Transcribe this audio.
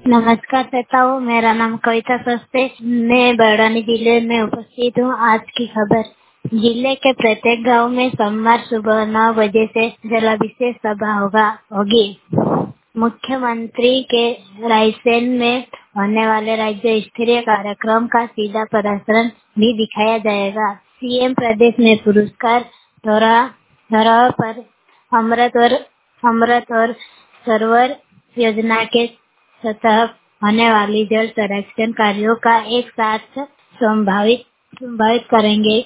नमस्कार श्रोताओं, मेरा नाम कविता सस्ते। मैं बड़वानी जिले में उपस्थित हूँ। आज की खबर। जिले के प्रत्येक गांव में सोमवार सुबह 9 बजे से जलाभिषेक सभा होगी। मुख्यमंत्री के रायसेन में होने वाले राज्य स्तरीय कार्यक्रम का सीधा प्रसारण भी दिखाया जाएगा। सीएम प्रदेश में पुरस्कार धराव पर अमृत और सरोवर योजना के तहत होने वाली जल संरक्षण कार्यों का एक साथ संभावित करेंगे।